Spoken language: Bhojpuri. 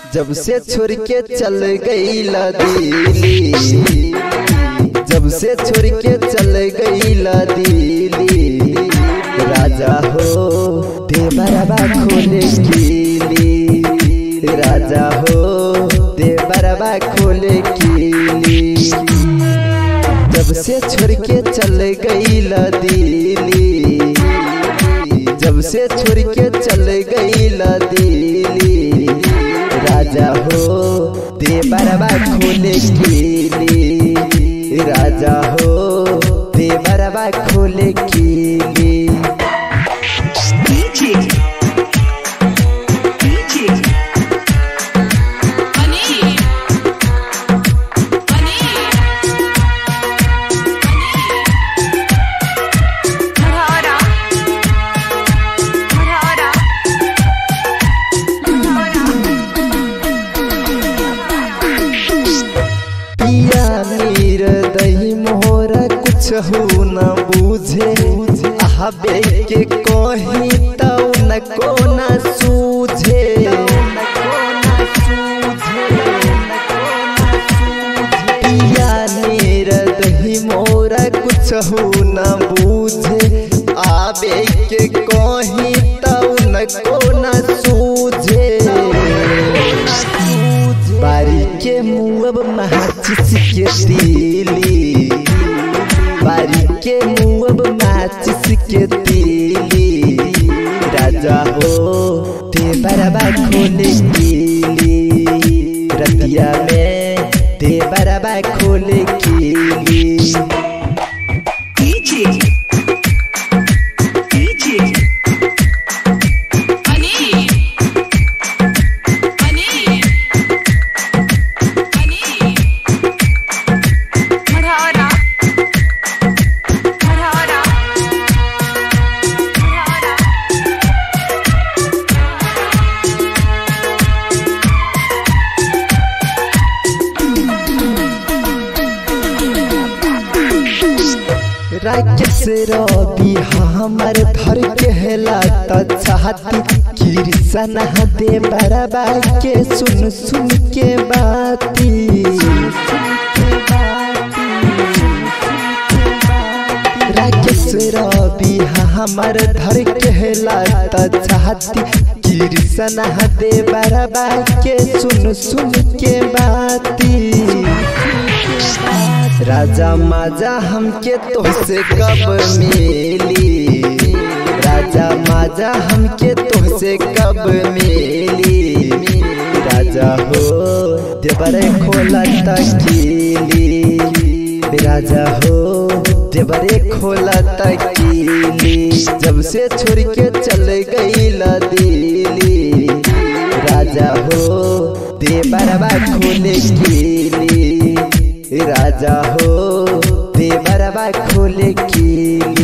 जब से छोड़ के चल गई दिल्ली, जब से छोड़ के चल गई दिल्ली, राजा हो देवरबा खोले कीली, राजा हो देवरबा खोले कीली। जब से छोड़ के चल गई दिल्ली, जब से छोड़ के चल गई दिल्ली, राजा हो देवरबा खोले कीली, राजा हो देवरबा खोले कीली। दही मोहरा कुछ हो न बूझे, आबे के कहीं तो न को न सूझे, पिया नीर दही मोहरा कुछ हो न बूझे, आबे के कहीं तो न को न सूझे। बारी के मुँह माचिस के तीली, बारी के मुँह माचिस के तीली, राजा हो देवरबा खोले कीली, रतिया में देवरबा खोले कीली। राकेश रवि हमर धर कहला छाती, कृष्ण देवरबा के सुन सुन के बाती, राकेश रवि हमर धर कहला छाती, कृष्ण देवरबा के सुन सुन के बाती। राजा माजा हमके तोहसे कब मिली, राजा माजा हमके तोहसे कब मिली, राजा हो देवरे खोला तकीली, राजा हो देवरे खोला तकीली। जब से छोड़ के चल गई दिल्ली, राजा हो देवरबा खोले कीली, राजा हो देवरबा खोले कीली।